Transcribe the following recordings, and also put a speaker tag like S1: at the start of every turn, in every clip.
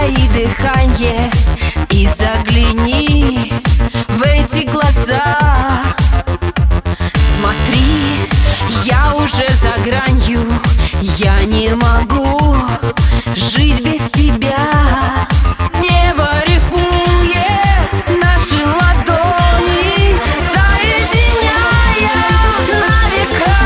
S1: затаи дыхание и загляни в эти глаза. Смотри, я уже за гранью, я не могу жить без тебя. Небо рифмует наши ладони, соединяя на века.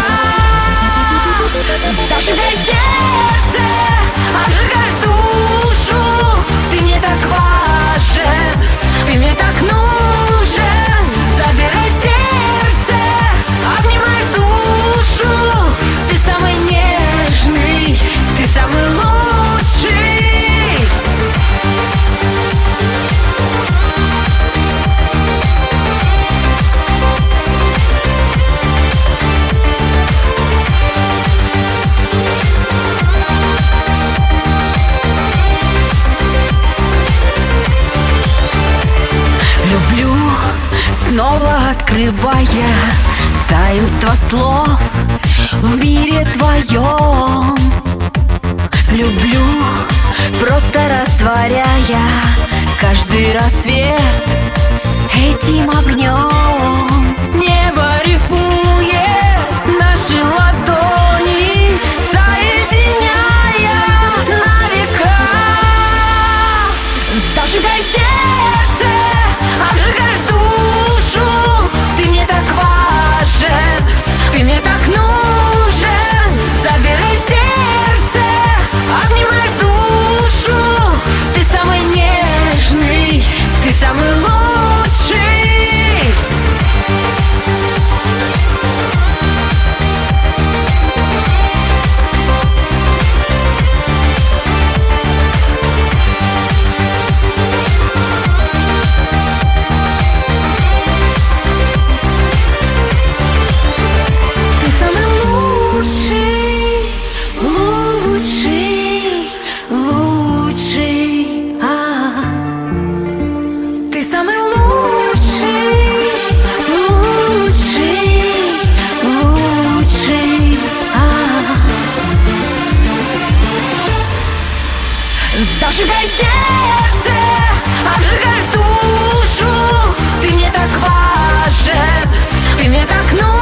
S1: Зажигай сердце, обжигай душу. Ты мне так важен, ты мне так нужен. Забирай сердце, обнимай душу. Ты самый нежный, ты самый лучший. Люблю, снова открывая таинство слов в мире твоем. Люблю, просто растворяя каждый рассвет этим огнем. Небо рифмует наши ладони, соединяя на века. Зажигай сердце, обжигай душу. Ты мне так важен, ты мне так нужен. Забирай сердце, обнимай душу. Ты самый нежный, ты самый лучший. Зажигай сердце, обжигай душу. Ты мне так важен, ты мне так нужен.